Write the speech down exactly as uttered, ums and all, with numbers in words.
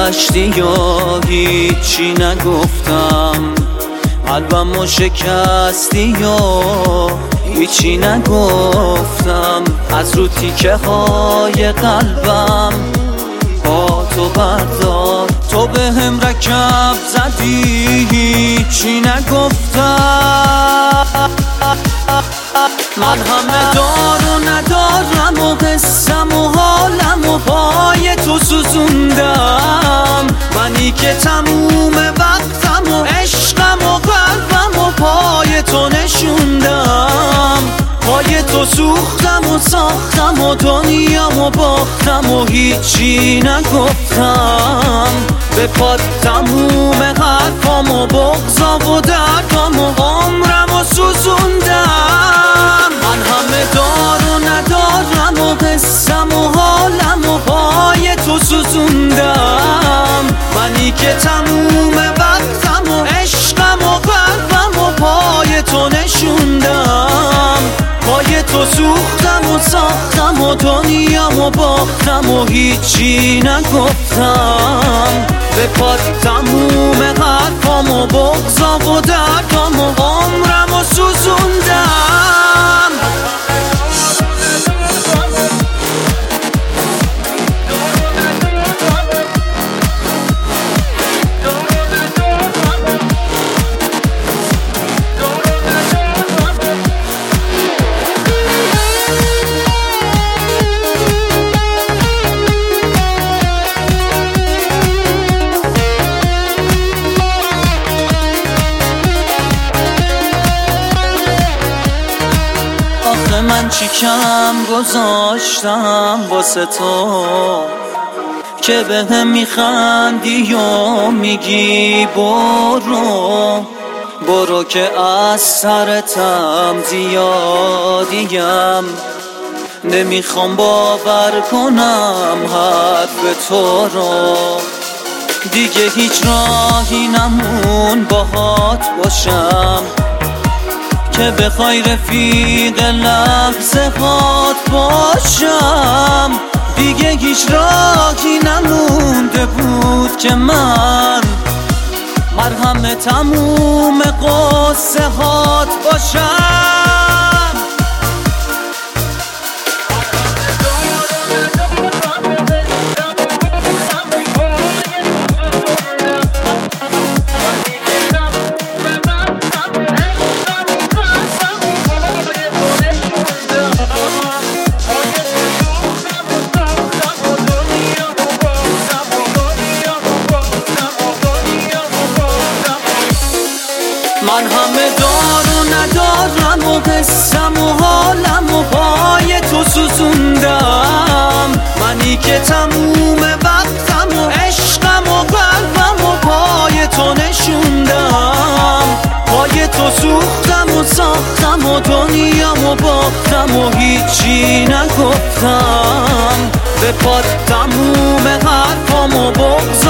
گذشتی یا هیچی نگفتم، قلبمو شکستی یا هیچی نگفتم. از رو تیکه های قلبم با تو بردار، تو به هم رکب زدی هیچی نگفتم. من همه دار و ندارم و قسم و حالم و پای تو سوزوندم. منی که تموم وقتم و عشقم و قلبم و پای تو نشوندم. پای تو سوختم و ساختم و دنیام و باختم و هیچی نگفتم. به پاد تموم حرفام و بغضام و دردام و عمرم و سوزوندم. من همه دار و ندارم و قسم و حالم و پای تو سوزوندم. منی که تموم وقتم و عشقم و قلبم و پای تو نشوندم. پای تو سوختم و ساختم و دنیام و باختم و هیچی نگفتم. به پاد تموم حرفام و بغضام و دردام و عمرم و سوزوندم. من چی کم گذاشتم واسه تو که به هم میخندی یا میگی برو برو، که از سرتم زیادیم. نمیخوام باور کنم حرف تو رو، دیگه هیچ راهی نمون باهات باشم که بخوای رفیق لحظه هات باشم. دیگه هیچ راهی نمونده بود که من مرهم تموم قصه هات باشم. من همه دار و ندارم و قسم و حالم و پای تو سوزوندم. منی که تموم وقتم و عشقم و قلبم و پای تو نشوندم. پای تو سوختم و ساختم و دنیام و باختم و هیچی نگفتم. به پاد تموم حرفام و بغض